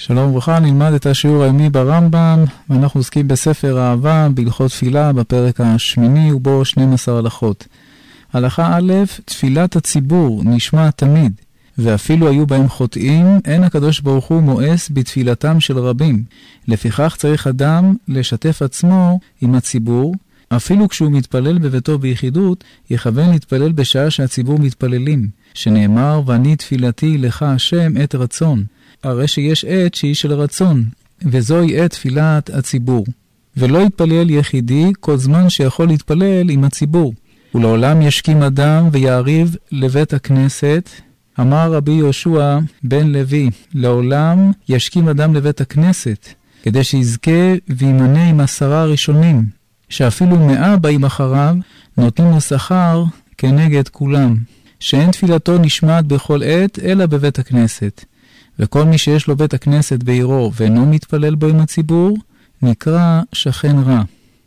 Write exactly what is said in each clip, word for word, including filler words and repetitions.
שלום וברכה, נלמד את השיעור היומי ברמב"ם, ואנחנו עוסקים בספר אהבה, בהלכות תפילה, בפרק השמיני, ובו שתים עשרה הלכות. הלכה א', תפילת הציבור נשמע תמיד, ואפילו היו בהם חוטאים, אין הקדוש ברוך הוא מואס בתפילתם של רבים. לפיכך צריך אדם לשתף עצמו עם הציבור, אפילו כשהוא מתפלל בביתו ביחידות, יכוון להתפלל בשעה שהציבור מתפללים, שנאמר, ואני תפילתי לך השם עת רצון. הרי שיש עת שהיא של רצון, וזוהי עת תפילת הציבור. ולא יתפלל יחידי כל זמן שיכול להתפלל עם הציבור. ולעולם ישכים אדם ויעריב לבית הכנסת. אמר רבי יהושע בן לוי, לעולם ישכים אדם לבית הכנסת, כדי שיזכה וימנה עם עשרה הראשונים, שאפילו מאה באים אחריו, נותנים לו שכר כנגד כולם, שאין תפילתו נשמעת בכל עת, אלא בבית הכנסת. וכל מי שיש לו בית הכנסת בעירו ואינו מתפלל בו עם הציבור, נקרא שכן רע.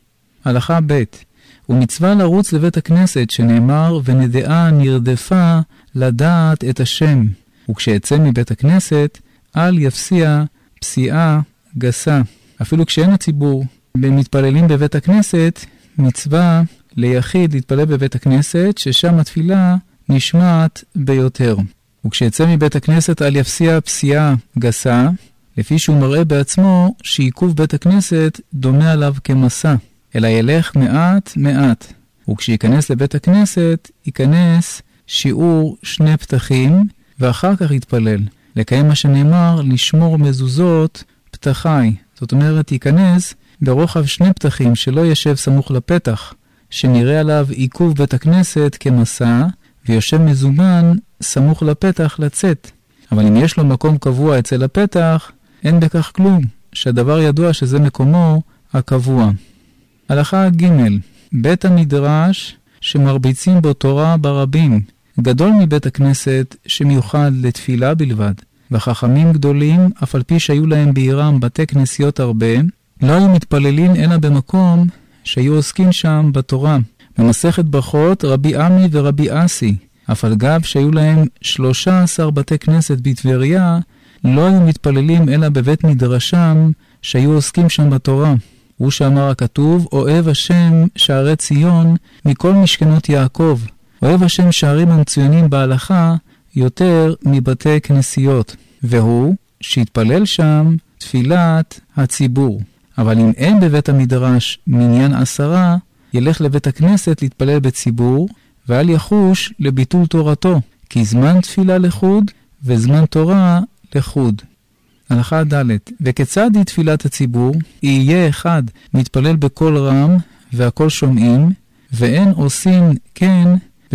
הלכה ב' ומצווה לרוץ לבית הכנסת, שנאמר, ונדעה נרדפה לדעת את השם. וכשיצא מבית הכנסת, אל יפסיע פסיעה גסה. אפילו כשאין הציבור מתפללים בבית הכנסת, מצווה ליחיד להתפלל בבית הכנסת, ששם התפילה נשמעת ביותר. וכשיצא מבית הכנסת אל יפסיע פסיעה גסה, לפי שהוא מראה בעצמו שעיכוב בית הכנסת דומה עליו כמסע, אלא ילך מעט מעט. וכשייכנס לבית הכנסת, ייכנס שיעור שני פתחים, ואחר כך יתפלל. לקיים מה שנאמר, לשמור מזוזות פתחי. זאת אומרת, ייכנס ברוחב שני פתחים, שלא ישב סמוך לפתח, שנראה עליו עיכוב בית הכנסת כמסע, ויושב מזומן סמוך לפתח לצאת. אבל אם יש לו מקום קבוע אצל הפתח, אין בכך כלום, שהדבר ידוע שזה מקומו הקבוע. הלכה ג' בית המדרש שמרביצים בו תורה ברבים, גדול מבית הכנסת שמיוחד לתפילה בלבד. וחכמים גדולים, אף על פי שהיו להם בעירם בתי כנסיות הרבה, לא היו מתפללים אלא במקום שהיו עוסקים שם בתורה. במסכת ברכות רבי עמי ורבי אסי, אף על גב שהיו להם שלושה עשר בתי כנסת בטבריה, לא היו מתפללים אלא בבית מדרשם שהיו עוסקים שם בתורה. הוא שאמר הכתוב, אוהב השם שערי ציון מכל משכנות יעקב. אוהב השם שערים המצוינים בהלכה יותר מבתי כנסיות. והוא שהתפלל שם תפילת הציבור. אבל אם אין בבית המדרש מניין עשרה, ילך לבית הכנסת להתפלל בציבור, ואל יחוש לביטול תורתו, כי זמן תפילה לחוד וזמן תורה לחוד. הלכה ד' וכיצד היא תפילת הציבור? יהיה אחד מתפלל בכל רם והכל שומעים, ואין עושים כן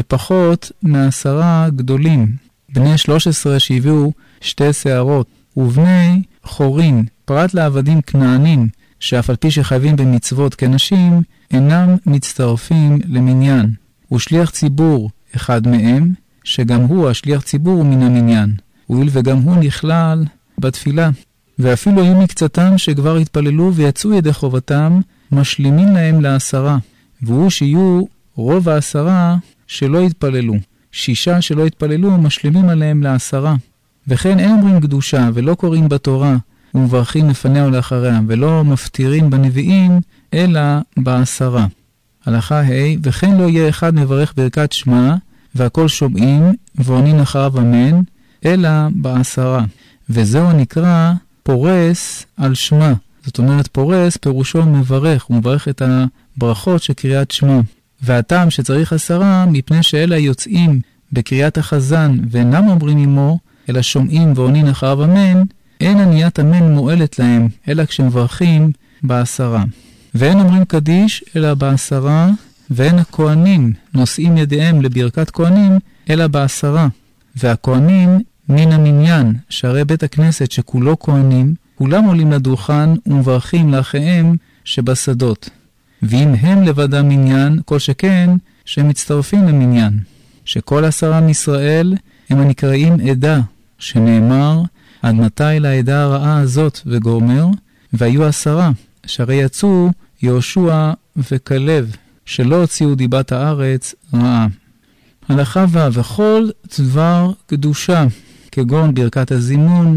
בפחות מעשרה גדולים. בני שלוש עשרה שהביאו שתי שערות, ובני חורין, פרט לעבדים כנענים, שאף על פי שחייבים במצוות כנשים, אינם מצטרפים למניין. ושליח ציבור אחד מהם, שגם הוא השליח ציבור מן המניין, הואיל וגם הוא נכלל בתפילה. ואפילו היו מקצתם שכבר התפללו ויצאו ידי חובתם, משלימים להם לעשרה. והוא שיהיו רוב העשרה שלא התפללו. שישה שלא התפללו משלימים עליהם לעשרה. וכן אין אומרים קדושה ולא קוראים בתורה, ומברכים לפניה ולאחריה, ולא מפטירים בנביאים, אלא בעשרה. הלכה ה' וכן לא יהיה אחד מברך ברכת שמה, והכל שומעים, ועונים אחריו אמן, אלא בעשרה. וזהו נקרא פורס על שמה. זאת אומרת, פורס פירושו מברך, הוא מברך את הברכות של קריאת שמה. והטעם שצריך עשרה, מפני שאלה יוצאים בקריאת החזן, ואינם אומרים עמו, אלא שומעים ועונים אחריו אמן, אין עניית אמן מועלת להם, אלא כשמברכים בעשרה. ואין אומרים קדיש, אלא בעשרה, ואין הכהנים נושאים ידיהם לברכת כהנים, אלא בעשרה. והכהנים מן המניין, שערי בית הכנסת שכולו כהנים, כולם עולים לדוכן ומברכים לאחיהם שבשדות. ואם הם לבדם מניין, כל שכן שהם מצטרפים למניין. שכל עשרה מישראל הם הנקראים עדה, שנאמר, עד מתי לעדה הרעה הזאת וגומר, והיו עשרה, שהרי יצאו יהושע וכלב, שלא הוציאו דיבת הארץ רעה. הלכה ו' וכל דבר קדושה, כגון ברכת הזימון,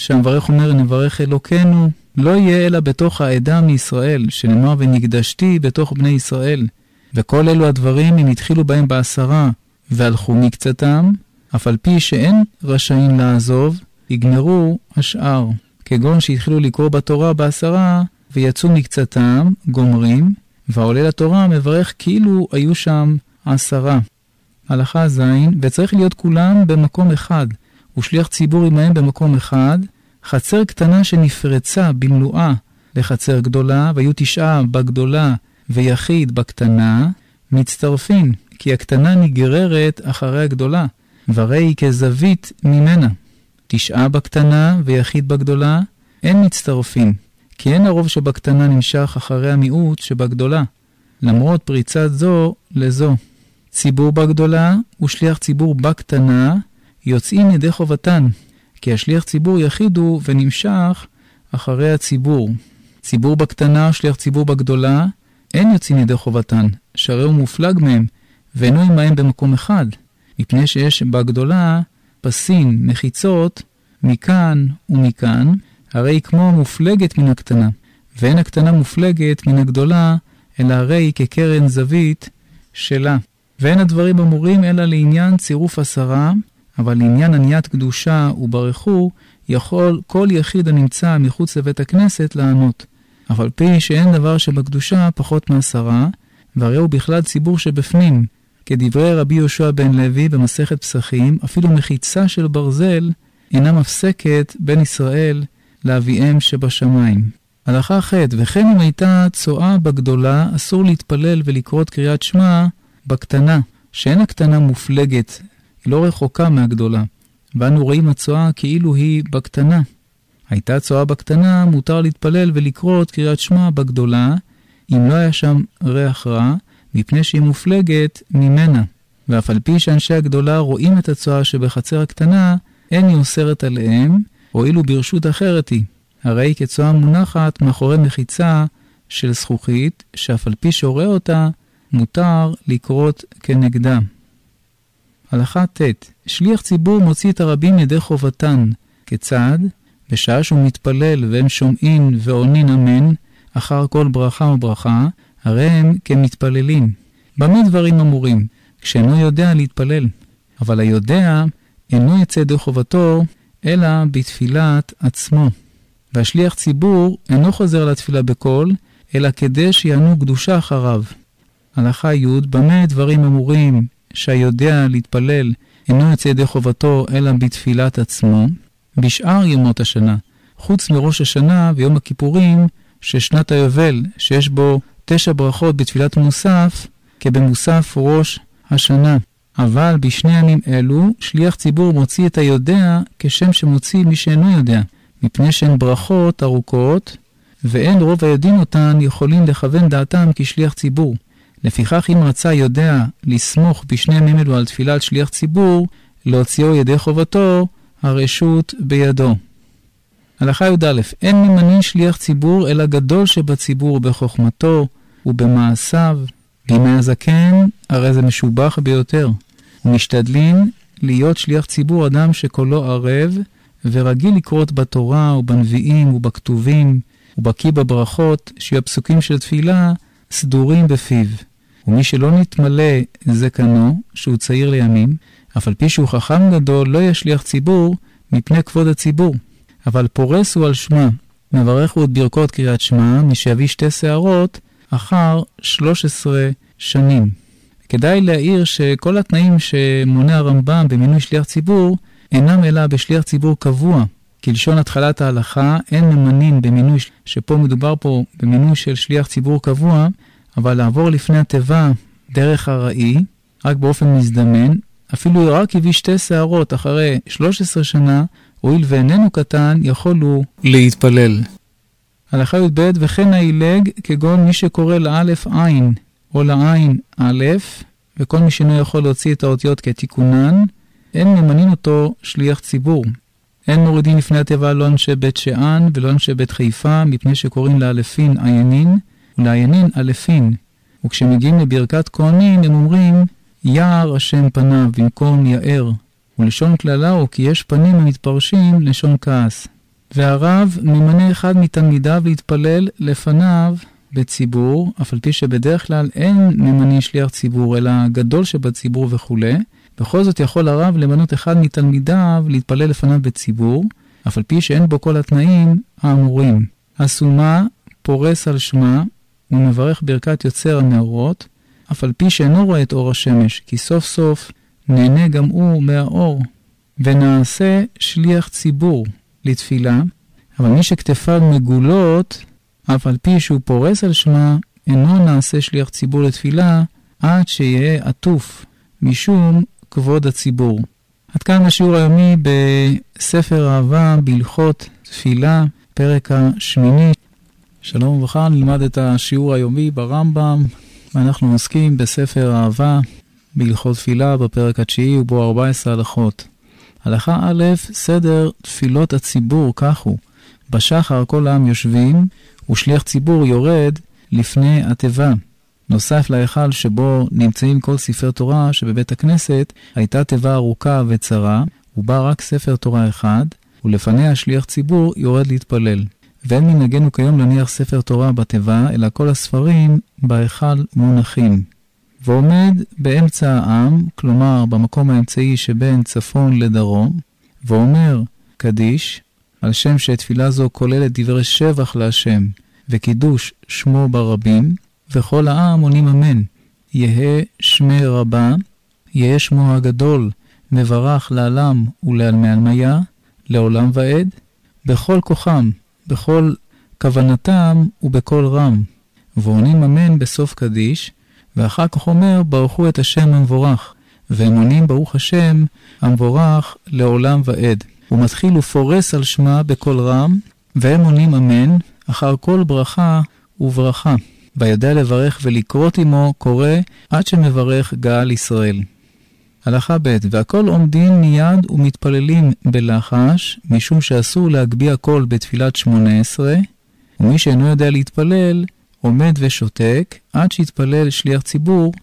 שהמברך אומר נברך אלוקינו, לא יהיה אלא בתוך העדה מישראל, שנאמר ונקדשתי בתוך בני ישראל. וכל אלו הדברים אם התחילו בהם בעשרה והלכו מקצתם, אף על פי שאין רשאים לעזוב, יגמרו השאר. כגון שהתחילו לקרוא בתורה בעשרה ויצאו מקצתם, גומרים, והעולה לתורה מברך כאילו היו שם עשרה. הלכה זין, וצריך להיות כולם במקום אחד, ושליח ציבור עמהם במקום אחד, חצר קטנה שנפרצה במלואה לחצר גדולה, והיו תשעה בגדולה ויחיד בקטנה, מצטרפים, כי הקטנה נגררת אחרי הגדולה, והרי כזווית ממנה. תשעה בקטנה ויחיד בגדולה, אין מצטרפים, כי אין הרוב שבקטנה נמשך אחרי המיעוט שבגדולה, למרות פריצת זו לזו. ציבור בגדולה ושליח ציבור בקטנה יוצאים ידי חובתן, כי השליח ציבור יחיד הוא ונמשך אחרי הציבור. ציבור בקטנה ושליח ציבור בגדולה אין יוצאים ידי חובתן, שהרי הוא מופלג מהם, ואינו עמהם במקום אחד, מפני שיש בגדולה פסים, מחיצות, מכאן ומכאן, הרי כמו מופלגת מן הקטנה, ואין הקטנה מופלגת מן הגדולה, אלא הרי כקרן זווית שלה. ואין הדברים אמורים אלא לעניין צירוף עשרה, אבל לעניין עניית קדושה וברכו, יכול כל יחיד הנמצא מחוץ לבית הכנסת לענות. אבל פי שאין דבר שבקדושה פחות מעשרה, והרי הוא בכלל ציבור שבפנים, כדברי רבי יהושע בן לוי במסכת פסחים, אפילו מחיצה של ברזל אינה מפסקת בין ישראל לאביהם שבשמיים. הלכה ח' וכן אם הייתה צועה בגדולה, אסור להתפלל ולקרוא קריאת שמע בקטנה, שאין הקטנה מופלגת, היא לא רחוקה מהגדולה, ואנו רואים הצועה כאילו היא בקטנה. הייתה צועה בקטנה, מותר להתפלל ולקרוא קריאת שמע בגדולה, אם לא היה שם ריח רע, מפני שהיא מופלגת ממנה. ואף על פי שאנשי הגדולה רואים את הצועה שבחצר הקטנה, אין היא אוסרת עליהם, הואילו ברשות אחרת היא. הרי כצועה מונחת מאחורי מחיצה של זכוכית, שאף על פי שרואה אותה, מותר לקרות כנגדה. הלכה ט' שליח ציבור מוציא את הרבים ידי חובתן. כיצד? בשעה שהוא מתפלל והם שומעים ועונין אמן, אחר כל ברכה וברכה, הרי הם כמתפללים. במה דברים אמורים? כשאינו יודע להתפלל. אבל היודע אינו יצא ידי חובתו, אלא בתפילת עצמו. והשליח ציבור אינו חוזר לתפילה בקול, אלא כדי שיענו קדושה אחריו. הלכה י' במה דברים אמורים שהיודע להתפלל אינו יוצא ידי חובתו אלא בתפילת עצמו, בשאר ימות השנה, חוץ מראש השנה ויום הכיפורים ששנת היובל, שיש בו תשע ברכות בתפילת מוסף, כבמוסף ראש השנה. אבל בשני ימים אלו, שליח ציבור מוציא את היודע כשם שמוציא מי שאינו יודע, מפני שהן ברכות ארוכות, ואין רוב היודעים אותן יכולים לכוון דעתם כשליח ציבור. לפיכך אם רצה יודע לסמוך בשני ימים אלו על תפילת שליח ציבור, להוציאו ידי חובתו, הרשות בידו. הלכה י"א אין ממנין שליח ציבור אלא גדול שבציבור בחוכמתו ובמעשיו. בימי הזקן הרי זה משובח ביותר. ומשתדלים להיות שליח ציבור אדם שקולו ערב ורגיל לקרות בתורה ובנביאים ובכתובים ובקיא בברכות, שיהיו הפסוקים של תפילה סדורים בפיו. ומי שלא נתמלא זקנו, שהוא צעיר לימים, אף על פי שהוא חכם גדול, לא ישליח ציבור מפני כבוד הציבור. אבל פורס הוא על שמה, מברך הוא את ברכות קריאת שמע, משיביא שתי שערות אחר שלוש עשרה שנים. כדאי להעיר שכל התנאים שמונה הרמב"ם במינוי שליח ציבור, אינם אלא בשליח ציבור קבוע. כלשון התחלת ההלכה, אין ממנים במינוי, שפה מדובר פה במינוי של שליח ציבור קבוע, אבל לעבור לפני התיבה דרך הראי, רק באופן מזדמן, אפילו רק הביא שתי שערות אחרי שלוש עשרה שנה, הואיל ואיננו קטן, יכול הוא להתפלל. הלכה י"ב וכן העילג, כגון מי שקורא לאלף עין או לעין א', וכל מי שאינו יכול להוציא את האותיות כתיקונן, אין ממנים אותו שליח ציבור. אין מורידים לפני התיבה לא אנשי בית שען ולא אנשי בית חיפה, מפני שקוראים לאלפין עיינין ולעיינין אלפין. וכשמגיעים לברכת כהנים הם אומרים יער השם פניו במקום יער. ולשון כללה הוא כי יש פנים המתפרשים לשון כעס. והרב ממנה אחד מתלמידיו להתפלל לפניו בציבור, אף על פי שבדרך כלל אין ממנים שליח ציבור, אלא גדול שבציבור וכו'. בכל זאת יכול הרב למנות אחד מתלמידיו להתפלל לפניו בציבור, אף על פי שאין בו כל התנאים האמורים. הסומה פורס על שמה ומברך ברכת יוצר הנאורות, אף על פי שאינו רואה את אור השמש, כי סוף סוף נהנה גם הוא מהאור. ונעשה שליח ציבור לתפילה, אבל מי שכתפיו מגולות, אף על פי שהוא פורס על שמה, אינו נעשה שליח ציבור לתפילה, עד שיהיה עטוף משום כבוד הציבור. עד כאן השיעור היומי בספר אהבה בהלכות תפילה, פרק השמיני. שלום וברכה, נלמד את השיעור היומי ברמב"ם, ואנחנו עוסקים בספר אהבה בהלכות תפילה בפרק התשיעי ובו ארבע עשרה הלכות. הלכה א', סדר תפילות הציבור, כך הוא. בשחר כל העם יושבים, ושליח ציבור יורד לפני התיבה. נוסף להיכל שבו נמצאים כל ספר תורה שבבית הכנסת, הייתה תיבה ארוכה וצרה, ובה רק ספר תורה אחד, ולפניה שליח ציבור יורד להתפלל. ואין מנהגנו כיום להניח ספר תורה בתיבה, אלא כל הספרים בהיכל מונחים. ועומד באמצע העם, כלומר במקום האמצעי שבין צפון לדרום, ואומר קדיש, על שם שתפילה זו כוללת דברי שבח להשם, וקידוש שמו ברבים, וכל העם עונים אמן. יהא שמי רבה, יהא שמו הגדול, מברך לעלם ולעלמי עלמיה, לעולם ועד, בכל כוחם, בכל כוונתם ובכל רם, ועונים אמן בסוף קדיש, ואחר כך אומר ברכו את השם המבורך, והם עונים ברוך השם המבורך לעולם ועד. הוא מתחיל ופורס על שמה בכל רם, והם עונים אמן אחר כל ברכה וברכה. וידע לברך ולקרות עמו קורא עד שמברך גאל ישראל. הלכה ב' והכל עומדים מיד ומתפללים בלחש, משום שאסור להגביה קול בתפילת שמונה עשרה, ומי שאינו יודע להתפלל עומד ושותק עד שיתפלל שליח ציבור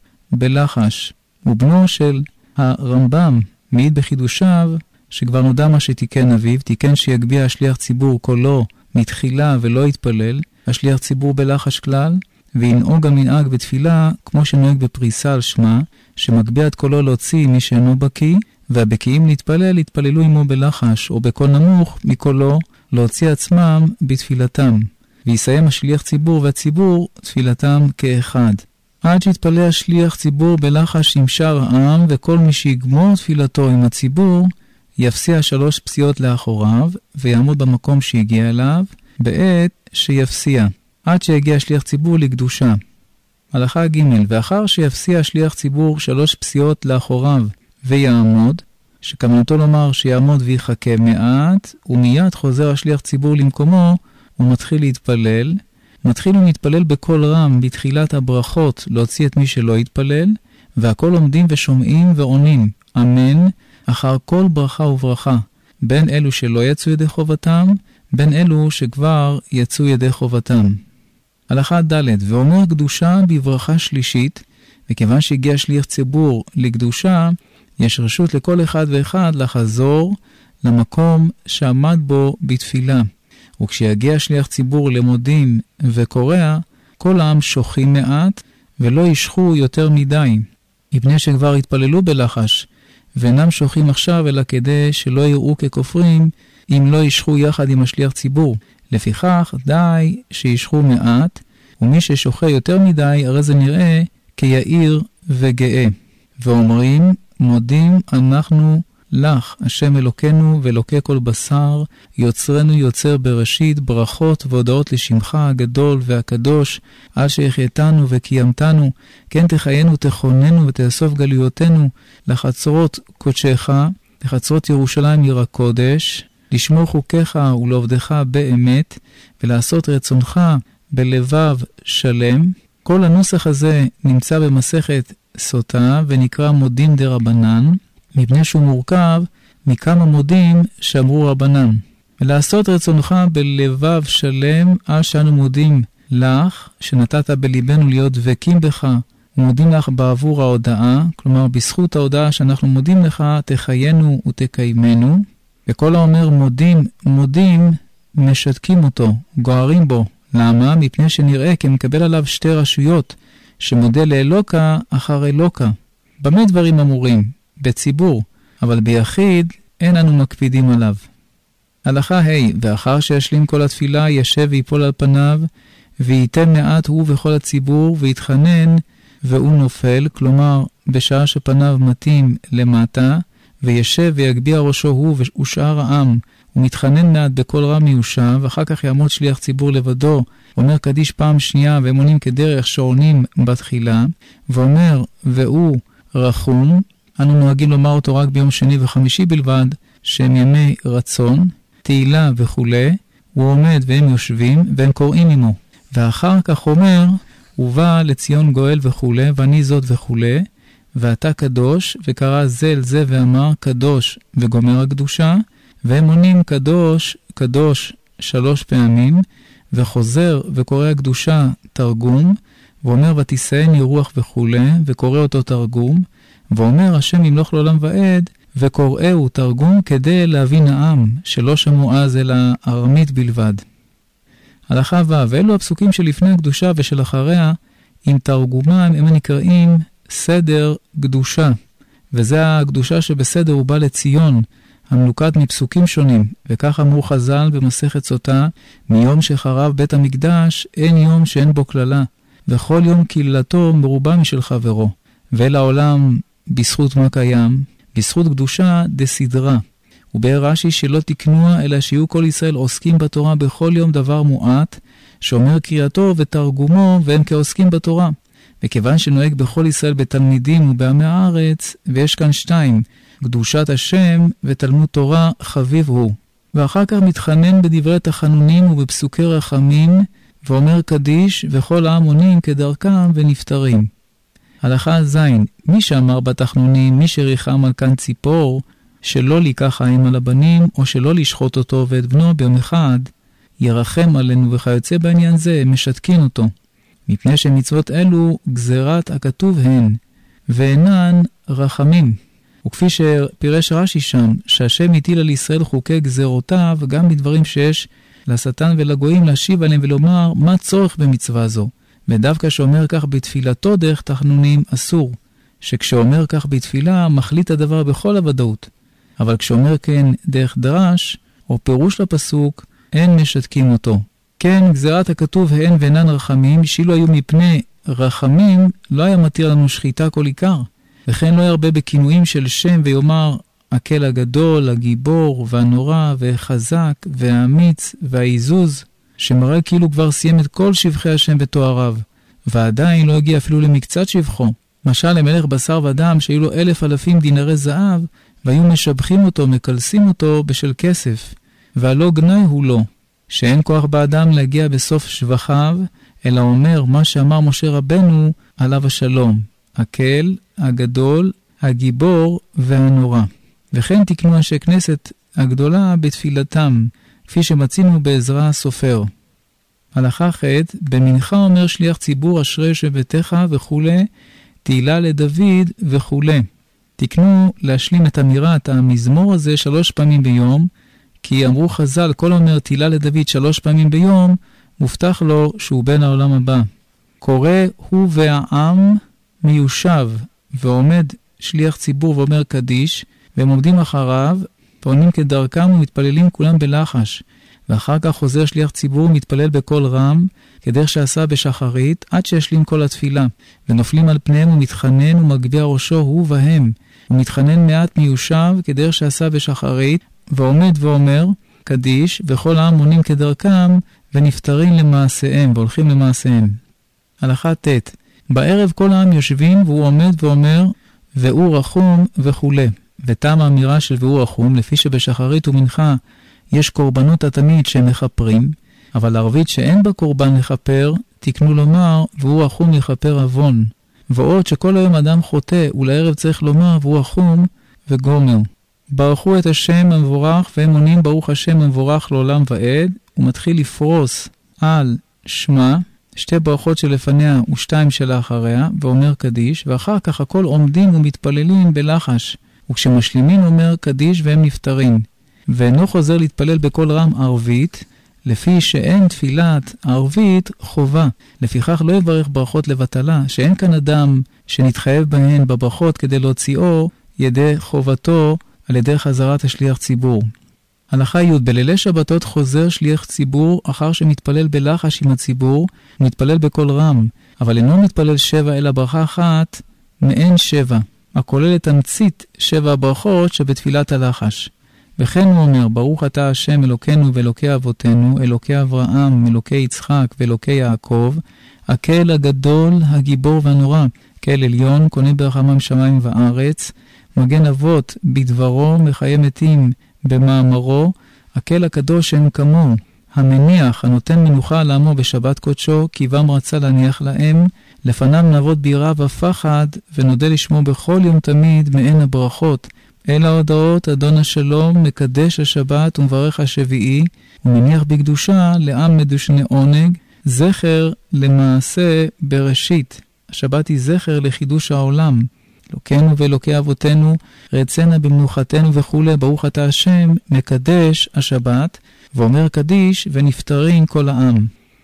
בלחש. ובנו של הרמב"ם מעיד בחידושיו שכבר נודע מה שתיקן אביו, תיקן שיגביה השליח ציבור קולו מתחילה ולא יתפלל, השליח ציבור בלחש כלל, וינהוג המנהג בתפילה כמו שנוהג בפריסה על שמה, שמגביה את קולו להוציא מי שאינו בקיא, והבקיאים להתפלל יתפללו עמו בלחש או בקול נמוך מקולו להוציא עצמם בתפילתם. ויסיים השליח ציבור והציבור תפילתם כאחד. עד שיתפלל השליח ציבור בלחש עם שאר העם, וכל מי שיגמור תפילתו עם הציבור יפסיע שלוש פסיעות לאחוריו, ויעמוד במקום שהגיע אליו בעת שיפסיע, עד שיגיע שליח ציבור לקדושה. הלכה ג' ואחר שיפסיע שליח ציבור שלוש פסיעות לאחוריו ויעמוד, שכוונתו לומר שיעמוד ויחכה מעט, ומיד חוזר השליח ציבור למקומו, הוא מתחיל להתפלל, מתחיל ומתפלל בכל רם בתחילת הברכות להוציא את מי שלא יתפלל, והכל עומדים ושומעים ועונים, אמן, אחר כל ברכה וברכה, בין אלו שלא יצאו ידי חובתם, בין אלו שכבר יצאו ידי חובתם. הלכה ד' ואומר קדושה בברכה שלישית, וכיוון שהגיע שליח ציבור לקדושה, יש רשות לכל אחד ואחד לחזור למקום שעמד בו בתפילה. וכשיגיע שליח ציבור למודים וקורא, כל העם שוחים מעט ולא ישחו יותר מדי, מפני שכבר התפללו בלחש, ואינם שוחים עכשיו אלא כדי שלא יראו ככופרים אם לא ישחו יחד עם השליח ציבור. לפיכך די שישחו מעט, ומי ששוחה יותר מדי הרי זה נראה כיעיר וגאה. ואומרים מודים אנחנו לך, השם אלוקנו ואלוקי כל בשר, יוצרנו יוצר בראשית, ברכות והודעות לשמך הגדול והקדוש, על שהחייתנו וקיימתנו, כן תחיינו תכוננו ותאסוף גלויותינו לחצרות קודשך, לחצרות ירושלים עיר הקודש, לשמור חוקיך ולעובדך באמת, ולעשות רצונך בלבב שלם. כל הנוסח הזה נמצא במסכת סוטה ונקרא מודים דרבנן, מפני שהוא מורכב מכמה מודים שאמרו רבנן. ולעשות רצונך בלבב שלם, על שאנו מודים לך, שנתת בליבנו להיות דבקים בך, ומודים לך בעבור ההודעה, כלומר בזכות ההודעה שאנחנו מודים לך, תחיינו ותקיימנו. וכל האומר מודים, מודים, משתקים אותו, גוערים בו. למה? מפני שנראה כי מקבל עליו שתי רשויות, שמודה לאלוקה אחר אלוקה. במה דברים אמורים? בציבור, אבל ביחיד אין אנו מקפידים עליו. הלכה ה' ואחר שישלים כל התפילה ישב ויפול על פניו, וייתן מעט הוא וכל הציבור, ויתחנן והוא נופל, כלומר בשעה שפניו מתים למטה, וישב ויגביע ראשו הוא ושאר העם, ומתחנן מעט בכל רם מיושב, אחר כך יעמוד שליח ציבור לבדו, אומר קדיש פעם שנייה, והם עונים כדרך שעונים בתחילה, ואומר והוא רחום, אנו נוהגים לומר אותו רק ביום שני וחמישי בלבד, שהם ימי רצון, תהילה וכו', הוא עומד והם יושבים, והם קוראים עמו. ואחר כך אומר, ובא לציון גואל וכו', ואני זאת וכו', ואתה קדוש, וקרא זה אל זה ואמר קדוש וגומר הקדושה, והם עונים קדוש, קדוש שלוש פעמים, וחוזר וקורא הקדושה תרגום, ואומר ותישאני רוח וכו', וקורא אותו תרגום, ואומר השם ימלוך לעולם ועד, וקוראהו תרגום כדי להבין העם, שלא שמעו אז אלא ארמית בלבד. הלכה ו' ואלו הפסוקים שלפני הקדושה ושל אחריה, עם תרגומן הם הנקראים סדר קדושה, וזה הקדושה שבסדר הוא בא לציון, המלוקת מפסוקים שונים, וכך אמרו חז"ל במסכת סוטה, מיום שחרב בית המקדש אין יום שאין בו כללה, וכל יום קללתו מרובה משל חברו, ולעולם בזכות מה קיים? בזכות קדושה דסדרה. ובאר רש"י שלא תקנוע, אלא שיהיו כל ישראל עוסקים בתורה בכל יום דבר מועט, שאומר קריאתו ותרגומו, והם כעוסקים בתורה. וכיוון שנוהג בכל ישראל בתלמידים ובעמי הארץ, ויש כאן שתיים, קדושת השם ותלמוד תורה חביב הוא. ואחר כך מתחנן בדברי תחנונים ובפסוקי רחמים, ואומר קדיש, וכל העם עונים כדרכם ונפטרים. הלכה ז' מי שאמר בתחנונים, מי שריחם על כאן ציפור, שלא ליקח העם על הבנים, או שלא לשחוט אותו ואת בנו ביום אחד, ירחם עלינו וכיוצא בעניין זה, משתקין אותו. מפני שמצוות אלו גזירת הכתוב הן, ואינן רחמים. וכפי שפירש רש"י שם, שהשם הטיל על ישראל חוקי גזירותיו, גם בדברים שיש לשטן ולגויים להשיב עליהם ולומר מה צורך במצווה זו. ודווקא שאומר כך בתפילתו דרך תחנונים אסור, שכשאומר כך בתפילה מחליט הדבר בכל הוודאות. אבל כשאומר כן דרך דרש, או פירוש לפסוק, אין משתקים אותו. כן, גזירת הכתוב הן ואינן רחמים, שאילו היו מפני רחמים, לא היה מתיר לנו שחיטה כל עיקר. וכן לא ירבה בכינויים של שם ויאמר, הקל הגדול, הגיבור, והנורא, והחזק, והאמיץ, והאיזוז, שמראה כאילו כבר סיים את כל שבחי השם בתואריו, ועדיין לא הגיע אפילו למקצת שבחו. משל למלך בשר ודם שהיו לו אלף אלפים דינרי זהב, והיו משבחים אותו, מקלסים אותו בשל כסף, והלא גנאי הוא לו, שאין כוח באדם להגיע בסוף שבחיו, אלא אומר מה שאמר משה רבנו עליו השלום, הקל, הגדול, הגיבור והנורא. וכן תקנו אנשי כנסת הגדולה בתפילתם, כפי שמצינו בעזרא הסופר. הלכה ח' במנחה אומר שליח ציבור אשרי שבתך וכו', תהילה לדוד וכו'. תקנו להשלים את אמירת המזמור הזה שלוש פעמים ביום, כי אמרו חז"ל, כל אומר תהילה לדוד שלוש פעמים ביום, מובטח לו שהוא בן העולם הבא. קורא הוא והעם מיושב, ועומד שליח ציבור ואומר קדיש, והם עומדים אחריו, ועונים כדרכם ומתפללים כולם בלחש. ואחר כך חוזר שליח ציבור ומתפלל בקול רם, כדרך שעשה בשחרית, עד שישלים כל התפילה. ונופלים על פניהם ומתחנן ומגביע ראשו הוא והם. ומתחנן מעט מיושב, כדרך שעשה בשחרית, ועומד ואומר קדיש, וכל העם עונים כדרכם, ונפטרים למעשיהם, והולכים למעשיהם. הלכה ט' בערב כל העם יושבים, והוא עומד ואומר, והוא רחום וכו'. ותם האמירה של והוא רחום, לפי שבשחרית ומנחה יש קורבנות התמיד שהם מחפרים, אבל ערבית שאין בה קורבן לחפר, תקנו לומר, והוא רחום לחפר אבון. ועוד שכל היום אדם חוטא, ולערב צריך לומר, והוא רחום וגומר. ברכו את השם המבורך, והם עונים ברוך השם המבורך לעולם ועד, ומתחיל לפרוס על שמה, שתי ברכות שלפניה ושתיים שלאחריה, ואומר קדיש, ואחר כך הכל עומדים ומתפללים בלחש, וכשמשלימים אומר קדיש והם נפטרים. ואינו חוזר להתפלל בכל רם ערבית, לפי שאין תפילת ערבית חובה. לפיכך לא יברך ברכות לבטלה, שאין כאן אדם שנתחייב בהן בברכות כדי להוציאו ידי חובתו על ידי חזרת השליח ציבור. הלכה י' בלילי שבתות חוזר שליח ציבור אחר שמתפלל בלחש עם הציבור, מתפלל בקול רם, אבל אינו מתפלל שבע אלא ברכה אחת מעין שבע, הכולל את תמצית שבע הברכות שבתפילת הלחש. וכן הוא אומר, ברוך אתה השם אלוקינו ואלוקי אבותינו, אלוקי אברהם, אלוקי יצחק ואלוקי יעקב, הקהל הגדול, הגיבור והנורא, קהל עליון, קונה ברחמם שמיים וארץ, מגן אבות בדברו, מחיה מתים במאמרו, הקהל הקדוש אין כמוהו, המניח, הנותן מנוחה לעמו בשבת קודשו, כי בם רצה להניח להם, לפניו נעבוד ביראה ופחד, ונודה לשמו בכל יום תמיד מעין הברכות. אל ההודעות, אדון השלום, מקדש השבת ומברך השביעי, ומניח בקדושה לעם מדושני עונג, זכר למעשה בראשית. השבת היא זכר לחידוש העולם. אלוקינו ואלוקי אבותינו, רצנה במנוחתנו וכו', ברוך אתה השם, מקדש השבת, ואומר קדיש ונפטרים כל העם.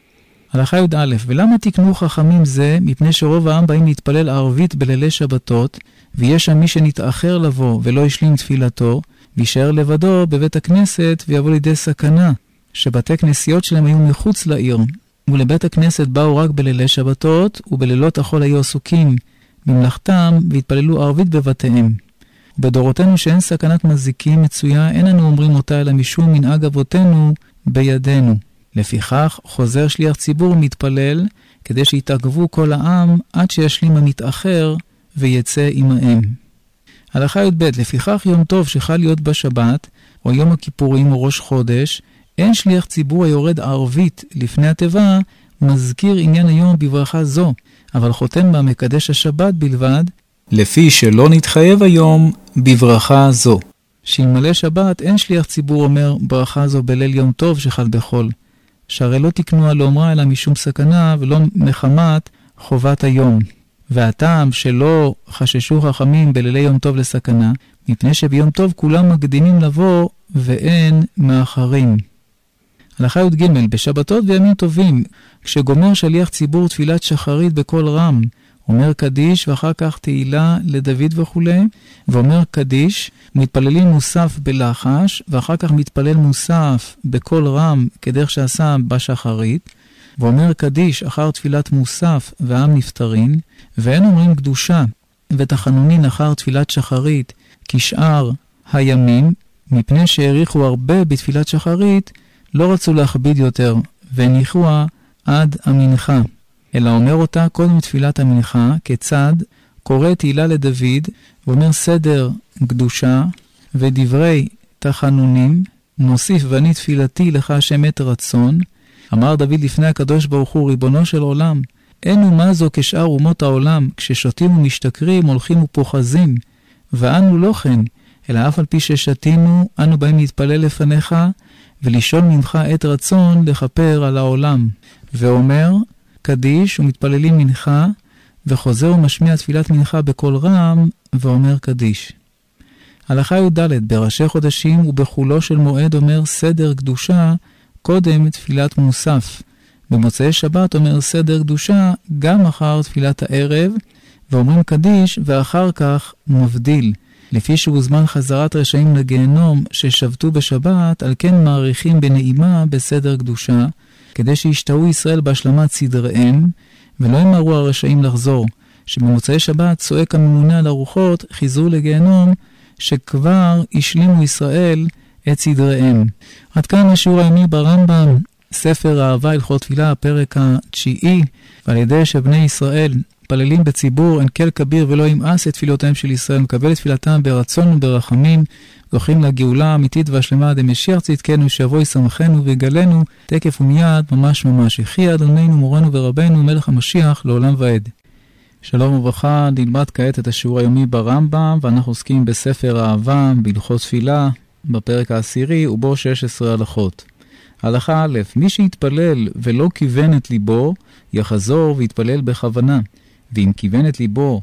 הלכה י"א, ולמה תקנו חכמים זה? מפני שרוב העם באים להתפלל ערבית בלילי שבתות, ויש שם מי שנתאחר לבוא ולא ישלים תפילתו, וישאר לבדו בבית הכנסת ויבוא לידי סכנה, שבתי כנסיות שלהם היו מחוץ לעיר, ולבית הכנסת באו רק בלילי שבתות, ובלילות החול היו עסוקים במלאכתם, והתפללו ערבית בבתיהם. ובדורותינו שאין סכנת מזיקים מצויה, אין אנו אומרים אותה אלא משום מנהג אבותינו בידינו. לפיכך חוזר שליח ציבור מתפלל, כדי שיתעכבו כל העם עד שישלים המתאחר ויצא עמהם. הלכה י"ב, לפיכך יום טוב שחל להיות בשבת, או יום הכיפורים או ראש חודש, אין שליח ציבור היורד ערבית לפני התיבה, מזכיר עניין היום בברכה זו, אבל חותם בה מקדש השבת בלבד, לפי שלא נתחייב היום בברכה זו. שאלמלא שבת אין שליח ציבור אומר ברכה זו בליל יום טוב שחל בחול. שהרי לא תקנו על אומרה אלא משום סכנה ולא מחמת חובת היום. והטעם שלא חששו חכמים בלילי יום טוב לסכנה, מפני שביום טוב כולם מקדימים לבוא ואין מאחרים. הלכה י"ג, בשבתות וימים טובים, כשגומר שליח ציבור תפילת שחרית בקול רם, אומר קדיש ואחר כך תהילה לדוד וכו', ואומר קדיש, מתפללים מוסף בלחש, ואחר כך מתפלל מוסף בקול רם כדרך שעשה בשחרית, ואומר קדיש אחר תפילת מוסף והעם נפטרין, ואין אומרים קדושה ותחנונין אחר תפילת שחרית כשאר הימים, מפני שהעריכו הרבה בתפילת שחרית, לא רצו להכביד יותר, והניחוה עד המנחה. אלא אומר אותה קודם תפילת המנחה, כיצד קורא תהילה לדוד, ואומר סדר קדושה, ודברי תחנונים, מוסיף ואני תפילתי לך השם את רצון, אמר דוד לפני הקדוש ברוך הוא, ריבונו של עולם, אין ומה זו כשאר אומות העולם, כששותים ומשתכרים, הולכים ופוחזים, ואנו לא כן, אלא אף על פי ששתינו, אנו באים להתפלל לפניך, ולשאול ממך את רצון לכפר על העולם. ואומר, קדיש ומתפללים מנחה, וחוזר ומשמיע תפילת מנחה בקול רם, ואומר קדיש. הלכה י"ד, בראשי חודשים ובחולו של מועד אומר סדר קדושה, קודם תפילת מוסף. במוצאי שבת אומר סדר קדושה, גם אחר תפילת הערב, ואומרים קדיש, ואחר כך מבדיל. לפי שהוא זמן חזרת רשעים לגיהנום ששבתו בשבת, על כן מעריכים בנעימה בסדר קדושה, כדי שישתהו ישראל בהשלמת סדריהם, ולא ימהרו הרשעים לחזור, שבמוצאי שבת צועק הממונה על הרוחות, חיזרו לגיהנום, שכבר השלימו ישראל את סדריהם. עד כאן השיעור היומי ברמב"ם, ספר אהבה הלכות תפילה, הפרק התשיעי, ועל ידי שבני ישראל פללים בציבור, אין כל כביר ולא ימאס את תפילותיהם של ישראל, מקבל את תפילתם ברצון וברחמים, זוכים לגאולה האמיתית והשלמה עד המשיח צדקנו, שיבוא ישמחנו ויגלנו, תקף ומיד, ממש ממש. יחי אדוננו מורנו ורבנו, מלך המשיח, לעולם ועד. שלום וברכה, נלמד כעת את השיעור היומי ברמב"ם, ואנחנו עוסקים בספר אהבה, בהלכות תפילה, בפרק העשירי, ובו שש עשרה הלכות. הלכה א', מי שיתפלל ולא כיוון את ליבו, יחזור ויתפלל בכוונה. ואם כיוון את ליבו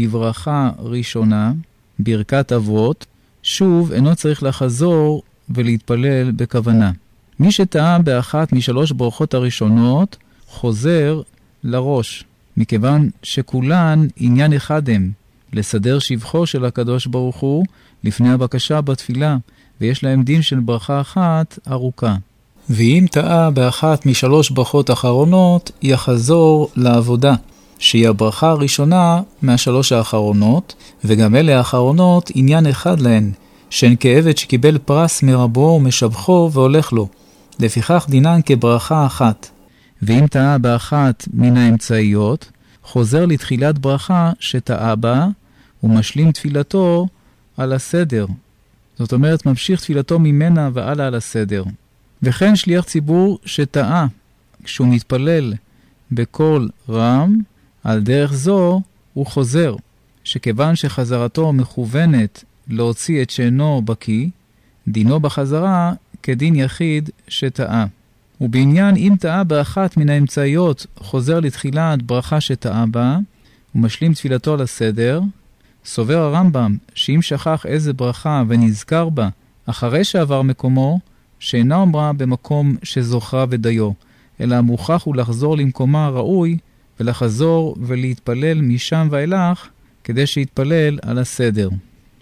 בברכה ראשונה, ברכת אבות, שוב אינו צריך לחזור ולהתפלל בכוונה. מי שטעה באחת משלוש ברכות הראשונות, חוזר לראש, מכיוון שכולן עניין אחד הם, לסדר שבחו של הקדוש ברוך הוא לפני הבקשה בתפילה, ויש להם דין של ברכה אחת ארוכה. ואם טעה באחת משלוש ברכות אחרונות, יחזור לעבודה, שהיא הברכה הראשונה מהשלוש האחרונות, וגם אלה האחרונות עניין אחד להן, שהן כעבד שקיבל פרס מרבו ומשבחו והולך לו. לפיכך דינן כברכה אחת. ואם טעה באחת מן האמצעיות, חוזר לתחילת ברכה שטעה בה, ומשלים תפילתו על הסדר. זאת אומרת, ממשיך תפילתו ממנה ועלה על הסדר. וכן שליח ציבור שטעה, כשהוא מתפלל בקול רם, על דרך זו הוא חוזר, שכיוון שחזרתו מכוונת להוציא את שאינו בקי, דינו בחזרה כדין יחיד שטעה. ובעניין אם טעה באחת מן האמצעיות חוזר לתחילת ברכה שטעה בה, ומשלים תפילתו על הסדר, סובר הרמב"ם שאם שכח איזה ברכה ונזכר בה אחרי שעבר מקומו, שאינה אומרה במקום שזוכרה ודיו, אלא מוכרח הוא לחזור למקומה הראוי, ולחזור ולהתפלל משם ואילך, כדי שיתפלל על הסדר.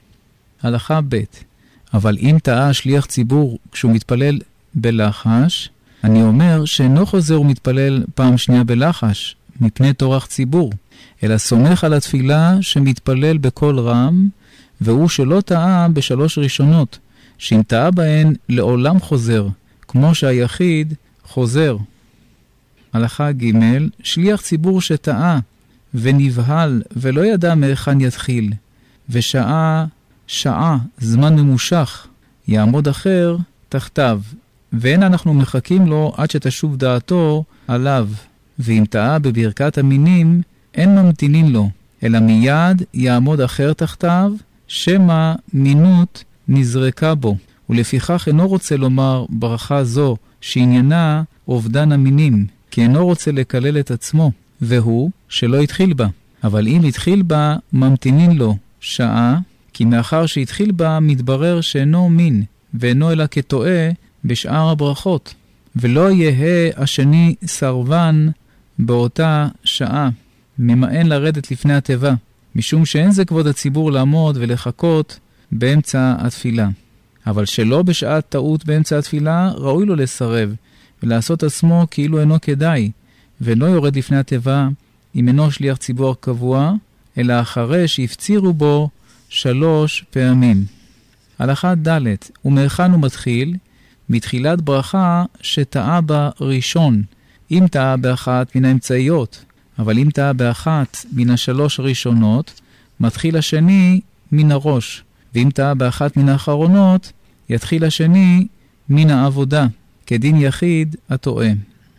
הלכה ב' אבל אם טעה שליח ציבור כשהוא מתפלל בלחש, אני אומר שאינו חוזר ומתפלל פעם שנייה בלחש, מפני תורך ציבור, אלא סומך על התפילה שמתפלל בקול רם, והוא שלא טעה בשלוש ראשונות, שאם טעה בהן לעולם חוזר, כמו שהיחיד חוזר. הלכה ג' שליח ציבור שטעה ונבהל ולא ידע מהיכן יתחיל, ושעה שעה זמן ממושך יעמוד אחר תחתיו, ואין אנחנו מחכים לו עד שתשוב דעתו עליו. ואם טעה בברכת המינים אין ממתינים לו, אלא מיד יעמוד אחר תחתיו, שמה מינות נזרקה בו, ולפיכך אינו רוצה לומר ברכה זו שעניינה אובדן המינים, כי אינו רוצה לקלל את עצמו, והוא שלא התחיל בה. אבל אם התחיל בה ממתינין לו שעה, כי מאחר שהתחיל בה מתברר שאינו מין, ואינו אלא כטועה בשאר הברכות, ולא יהא השני סרבן באותה שעה, ממאן לרדת לפני התיבה, משום שאין זה כבוד הציבור לעמוד ולחכות באמצע התפילה. אבל שלא בשעת טעות באמצע התפילה, ראוי לו לסרב, ולעשות עצמו כאילו אינו כדאי, ואינו יורד לפני התיבה, אם אינו שליח ציבור קבוע, אלא אחרי שהפצירו בו שלוש פעמים. הלכה ד' ומהיכן הוא מתחיל? מתחילת ברכה שטעה בה ראשון, אם טעה באחת מן האמצעיות, אבל אם טעה באחת מן השלוש הראשונות, מתחיל השני מן הראש, ואם טעה באחת מן האחרונות, יתחיל השני מן העבודה, כדין יחיד הטועה.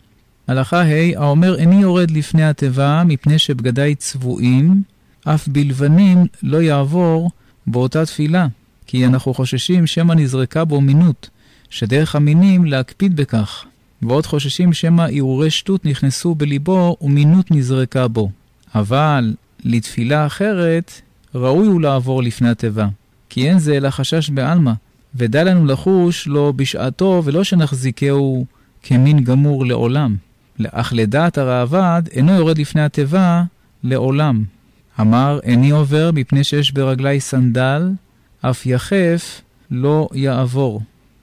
הלכה ה' האומר איני יורד לפני התיבה מפני שבגדי צבועים, אף בלבנים לא יעבור באותה תפילה, כי אנחנו חוששים שמה נזרקה בו מינות, שדרך המינים להקפיד בכך, ועוד חוששים שמה עירורי שטות נכנסו בליבו ומינות נזרקה בו. אבל לתפילה אחרת ראוי הוא לעבור לפני התיבה, כי אין זה אלא חשש בעלמא, ודע לנו לחוש לו בשעתו ולא שנחזיקהו כמין גמור לעולם. אך לדעת הרעב"ד אינו יורד לפני התיבה לעולם. אמר איני עובר מפני שיש ברגלי סנדל, אף יחף לא יעבור.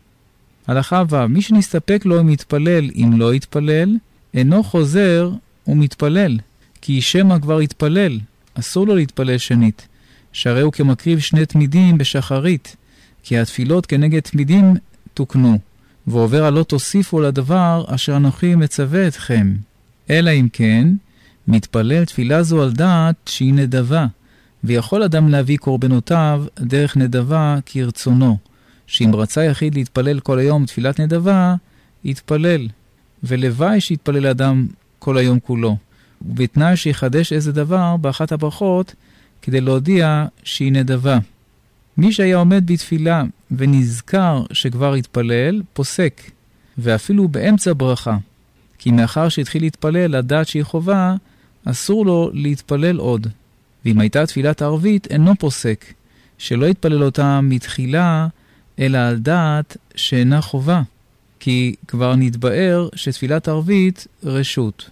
הלכה ו' מי שנסתפק לו אם יתפלל, אם לא יתפלל, אינו חוזר ומתפלל, כי שמה כבר יתפלל, אסור לו להתפלל שנית, שהרי הוא כמקריב שני תמידים בשחרית, כי התפילות כנגד תמידים תוקנו, ועובר הלא תוסיפו לדבר אשר אנוכי מצווה אתכם. אלא אם כן, מתפלל תפילה זו על דעת שהיא נדבה, ויכול אדם להביא קורבנותיו דרך נדבה כרצונו, שאם רצה יחיד להתפלל כל היום תפילת נדבה, יתפלל, ולוואי שיתפלל אדם כל היום כולו, ובתנאי שיחדש איזה דבר באחת הברכות, כדי להודיע שהיא נדבה. מי שהיה עומד בתפילה ונזכר שכבר התפלל, פוסק, ואפילו באמצע ברכה, כי מאחר שהתחיל להתפלל לדעת שהיא חובה, אסור לו להתפלל עוד. ואם הייתה תפילת ערבית, אינו פוסק, שלא יתפלל אותה מתחילה, אלא על דעת שאינה חובה, כי כבר נתבאר שתפילת ערבית רשות.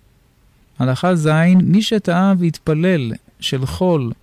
הלכה זין, מי שטעה והתפלל של חול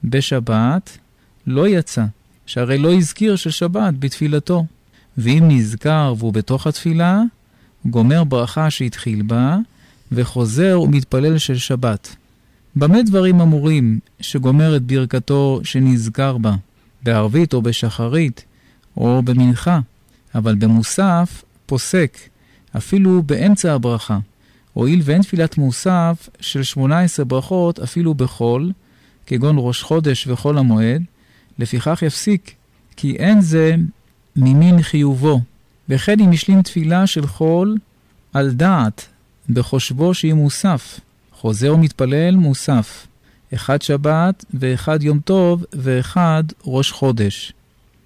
בשבת, לא יצא, שהרי לא הזכיר של שבת בתפילתו. ואם נזכר והוא בתוך התפילה, גומר ברכה שהתחיל בה, וחוזר ומתפלל של שבת. במה דברים אמורים שגומר את ברכתו שנזכר בה? בערבית או בשחרית או במנחה, אבל במוסף פוסק, אפילו באמצע הברכה. הואיל ואין תפילת מוסף של שמונה עשרה ברכות אפילו בחול, כגון ראש חודש וחול המועד, לפיכך יפסיק, כי אין זה ממין חיובו. וכן אם השלים תפילה של חול על דעת, בחושבו שהיא מוסף, חוזר ומתפלל מוסף, אחד שבת ואחד יום טוב ואחד ראש חודש.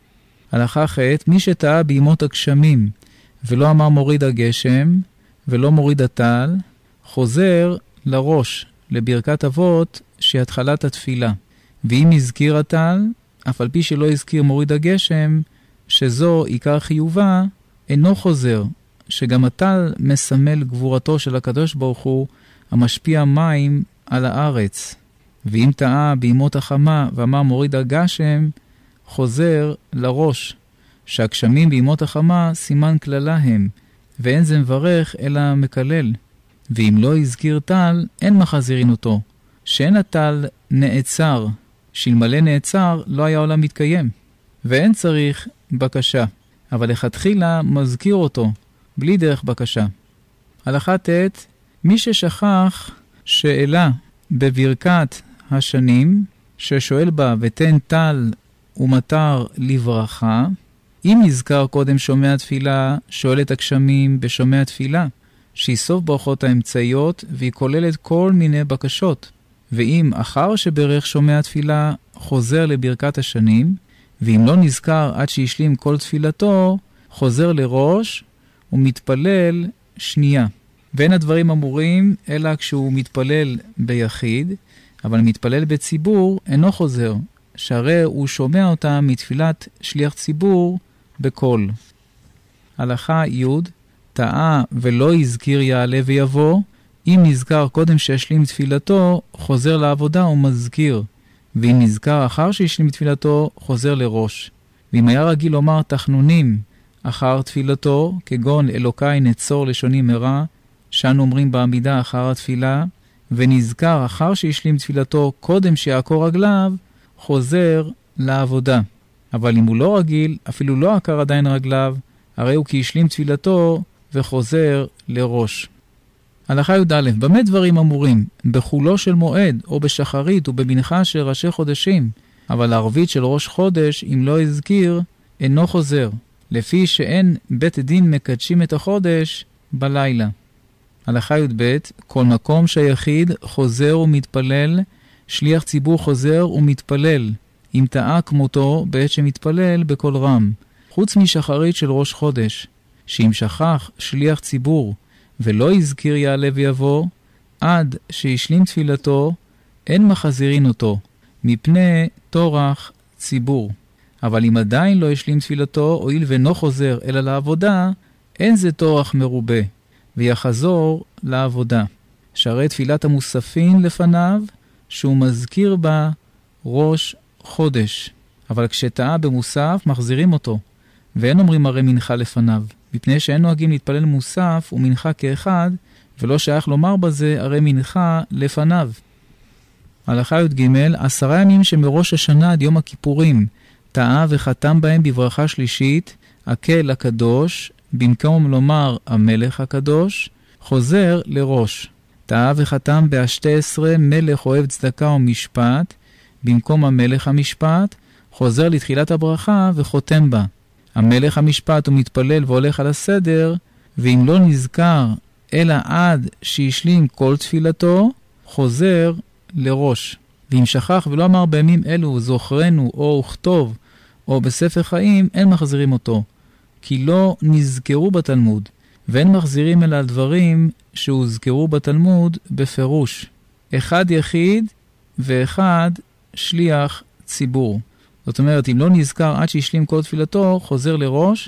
הלכה ח' מי שטעה בימות הגשמים, ולא אמר מוריד הגשם, ולא מוריד הטל, חוזר לראש, לברכת אבות, שהיא התחלת התפילה. ואם הזכיר הטל, אף על פי שלא הזכיר מוריד הגשם, שזו עיקר חיובה, אינו חוזר, שגם הטל מסמל גבורתו של הקדוש ברוך הוא, המשפיע מים על הארץ. ואם טעה בימות החמה ואמר מוריד הגשם, חוזר לראש, שהגשמים בימות החמה סימן כללה הם, ואין זה מברך אלא מקלל. ואם לא הזכיר טל, אין מחזירין אותו, שאין הטל נעצר, שאלמלא נעצר לא היה עולם מתקיים. ואין צריך בקשה, אבל לכתחילה מזכיר אותו, בלי דרך בקשה. הלכה ט' מי ששכח שאלה בברכת השנים, ששואל בה ותן טל ומטר לברכה, אם נזכר קודם שומע תפילה, שואל את הגשמים בשומע תפילה, שהיא סוף ברכות האמצעיות, והיא כוללת כל מיני בקשות. ואם אחר שברך שומע תפילה, חוזר לברכת השנים, ואם לא נזכר עד שישלים כל תפילתו, חוזר לראש ומתפלל שנייה. ואין הדברים אמורים, אלא כשהוא מתפלל ביחיד, אבל מתפלל בציבור אינו חוזר, שהרי הוא שומע אותה מתפילת שליח ציבור בקול. הלכה י' טעה ולא הזכיר יעלה ויבוא, אם נזכר קודם שהשלים תפילתו, חוזר לעבודה ומזכיר, ואם נזכר אחר שהשלים תפילתו, חוזר לראש. ואם היה רגיל לומר תחנונים אחר תפילתו, כגון אלוקי נצור לשוני מרע, שאנו אומרים בעמידה אחר התפילה, ונזכר אחר שהשלים תפילתו קודם שיעקור רגליו, חוזר לעבודה. אבל אם הוא לא רגיל, אפילו לא עקר עדיין רגליו, הרי הוא כי השלים תפילתו וחוזר לראש. הלכה י"א, במה דברים אמורים? בחולו של מועד, או בשחרית, ובמנחה של ראשי חודשים, אבל ערבית של ראש חודש, אם לא הזכיר, אינו חוזר, לפי שאין בית דין מקדשים את החודש בלילה. הלכה י"ב, כל מקום שהיחיד חוזר ומתפלל, שליח ציבור חוזר ומתפלל, אם טעה כמותו בעת שמתפלל בכל רם, חוץ משחרית של ראש חודש, שאם שכח שליח ציבור ולא הזכיר יעלה ויבוא, עד שישלים תפילתו, אין מחזירין אותו, מפני תורח ציבור. אבל אם עדיין לא השלים תפילתו, הואיל ואינו חוזר אלא לעבודה, אין זה תורח מרובה, ויחזור לעבודה. שהרי תפילת המוספין לפניו, שהוא מזכיר בה ראש חודש. אבל כשטעה במוסף, מחזירים אותו, ואין אומרים הרי מנחה לפניו, מפני שאין נוהגים להתפלל מוסף ומנחה כאחד, ולא שייך לומר בזה הרי מנחה לפניו. הלכה י"ג, עשרה ימים שמראש השנה עד יום הכיפורים, טעה וחתם בהם בברכה שלישית, הקל הקדוש, במקום לומר המלך הקדוש, חוזר לראש. טעה וחתם ב-שתים עשרה מלך אוהב צדקה ומשפט, במקום המלך המשפט, חוזר לתחילת הברכה וחותם בה. המלך המשפט הוא מתפלל והולך על הסדר, ואם לא נזכר אלא עד שישלים כל תפילתו, חוזר לראש. ואם שכח ולא אמר בימים אלו זוכרנו או וכתוב או בספר חיים, אין מחזירים אותו, כי לא נזכרו בתלמוד, ואין מחזירים אלא דברים שהוזכרו בתלמוד בפירוש. אחד יחיד ואחד שליח ציבור. זאת אומרת, אם לא נזכר עד שישלים כל תפילתו, חוזר לראש,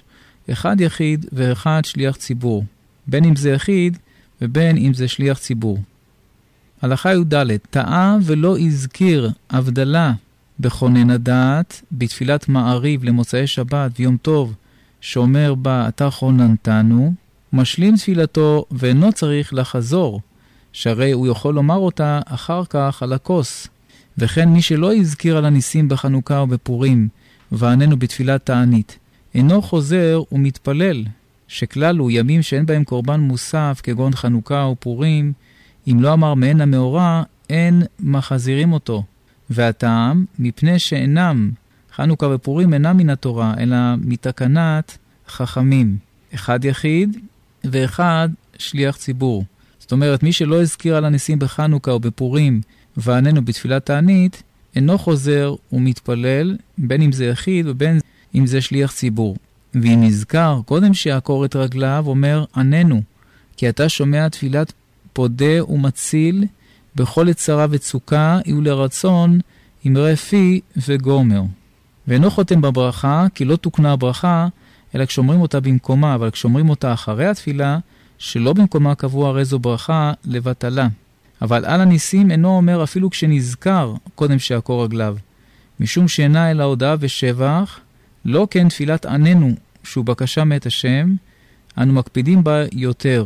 אחד יחיד ואחד שליח ציבור, בין אם זה יחיד ובין אם זה שליח ציבור. הלכה י"ד, טעה ולא הזכיר הבדלה בכונן הדעת, בתפילת מעריב למוצאי שבת ויום טוב, שאומר בה אתה חוננתנו, משלים תפילתו ואינו צריך לחזור, שהרי הוא יכול לומר אותה אחר כך על הכוס. וכן מי שלא הזכיר על הניסים בחנוכה ובפורים, ועננו בתפילת תענית, אינו חוזר ומתפלל, שכלל הוא ימים שאין בהם קורבן מוסף, כגון חנוכה ופורים, אם לא אמר מעין המאורע, אין מחזירים אותו. והטעם, מפני שאינם, חנוכה ופורים אינם מן התורה, אלא מתקנת חכמים. אחד יחיד ואחד שליח ציבור. זאת אומרת, מי שלא הזכיר על הניסים בחנוכה או בפורים, ועננו בתפילת תענית, אינו חוזר ומתפלל, בין אם זה יחיד ובין אם זה שליח ציבור. ואם נזכר, קודם שיעקור את רגליו, אומר, עננו, כי אתה שומע תפילת פודה ומציל, בכל יצרה וצוקה, יהיו לרצון, אמרי פי וגומר. ואינו חותם בברכה, כי לא תוקנה הברכה, אלא כשאומרים אותה במקומה, אבל כשאומרים אותה אחרי התפילה, שלא במקומה קבוע הרי זו ברכה לבטלה. אבל על הניסים אינו אומר אפילו כשנזכר קודם שיעקור רגליו. משום שאינה אלא הודעה ושבח, לא כן תפילת עננו, שהוא בקשה מאת השם, אנו מקפידים בה יותר.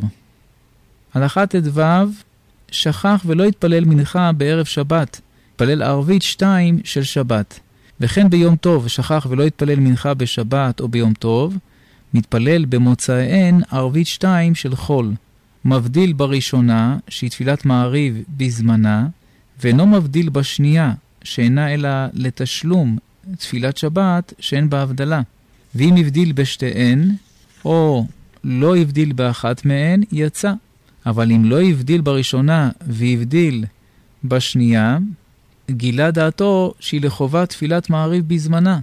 הלכה ט"ו, שכח ולא התפלל מנחה בערב שבת, התפלל ערבית שתיים של שבת. וכן ביום טוב, שכח ולא התפלל מנחה בשבת או ביום טוב, מתפלל במוצאיהן ערבית שתיים של חול. מבדיל בראשונה, שהיא תפילת מעריב בזמנה, ואינו מבדיל בשנייה, שאינה אלא לתשלום תפילת שבת שאין בה הבדלה. ואם הבדיל בשתיהן, או לא הבדיל באחת מהן, יצא. אבל אם לא הבדיל בראשונה והבדיל בשנייה, גילה דעתו שהיא לחובה תפילת מעריב בזמנה.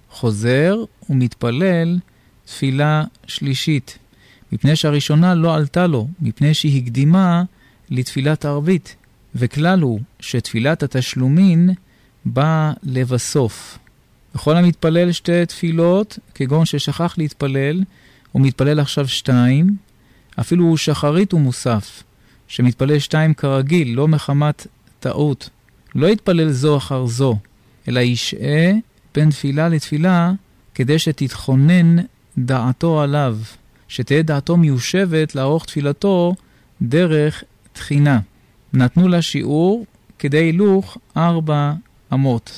חוזר ומתפלל תפילה שלישית. מפני שהראשונה לא עלתה לו, מפני שהיא הקדימה לתפילת ערבית. וכלל הוא שתפילת התשלומין באה לבסוף. וכל המתפלל שתי תפילות, כגון ששכח להתפלל, הוא מתפלל עכשיו שתיים, אפילו שחרית ומוסף, שמתפלל שתיים כרגיל, לא מחמת טעות. לא יתפלל זו אחר זו, אלא ישעה בין תפילה לתפילה, כדי שתתכונן דעתו עליו, שתהיה דעתו מיושבת לערוך תפילתו דרך תחינה. נתנו לה שיעור כדי הילוך ארבע אמות.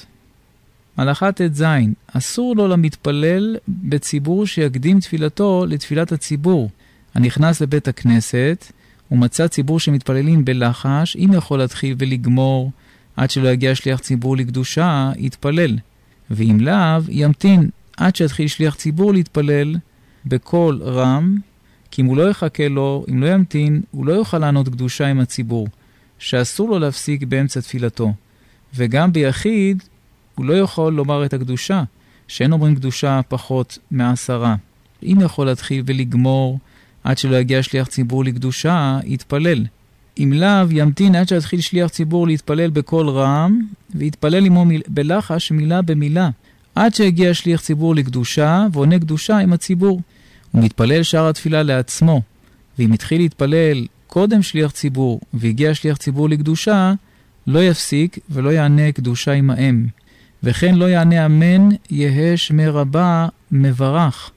הלכה ט"ז, אסור לו למתפלל בציבור שיקדים תפילתו לתפילת הציבור. הנכנס לבית הכנסת ומצא ציבור שמתפללים בלחש, אם יכול להתחיל ולגמור עד שלא יגיע שליח ציבור לקדושה, יתפלל. ואם לאו, ימתין עד שיתחיל שליח ציבור להתפלל בקול רם, כי אם הוא לא יחכה לו, אם לא ימתין, הוא לא יוכל לענות קדושה עם הציבור, שאסור לו להפסיק באמצע תפילתו. וגם ביחיד, הוא לא יכול לומר את הקדושה, שאין אומרים קדושה פחות מעשרה. אם יכול להתחיל ולגמור עד שלא יגיע שליח ציבור לקדושה, יתפלל. אם לאו, ימתין עד שיתחיל שליח ציבור להתפלל בקול רם, ויתפלל עמו מיל... בלחש מילה במילה, עד שיגיע שליח ציבור לקדושה, ועונה קדושה עם הציבור. הוא מתפלל שער התפילה לעצמו, ואם התחיל להתפלל קודם שליח ציבור, והגיע שליח ציבור לקדושה, לא יפסיק ולא יענה קדושה עמהם. וכן לא יענה אמן יהא שמי רבה מברך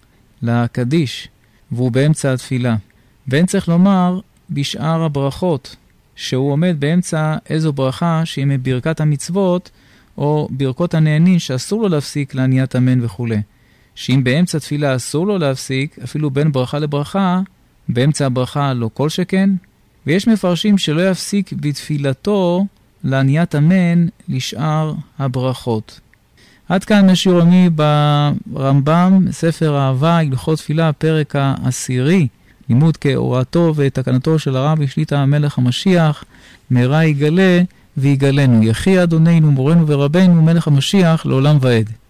לקדיש, והוא באמצע התפילה. ואין צריך לומר בשאר הברכות, שהוא עומד באמצע איזו ברכה שהיא מברכת המצוות, או ברכות הנהנין שאסור לו להפסיק לעניית אמן וכו'. שאם באמצע תפילה אסור לו להפסיק, אפילו בין ברכה לברכה, באמצע הברכה לא כל שכן. ויש מפרשים שלא יפסיק בתפילתו לעניית אמן לשאר הברכות. עד כאן השיעור יומי ברמב"ם, ספר אהבה, הלכות תפילה, פרק העשירי, לימוד כהוראתו ותקנתו של הרבי שליט"א המלך המשיח, מהרה יגלה ויגלנו. יחי אדוננו מורנו ורבנו מלך המשיח לעולם ועד.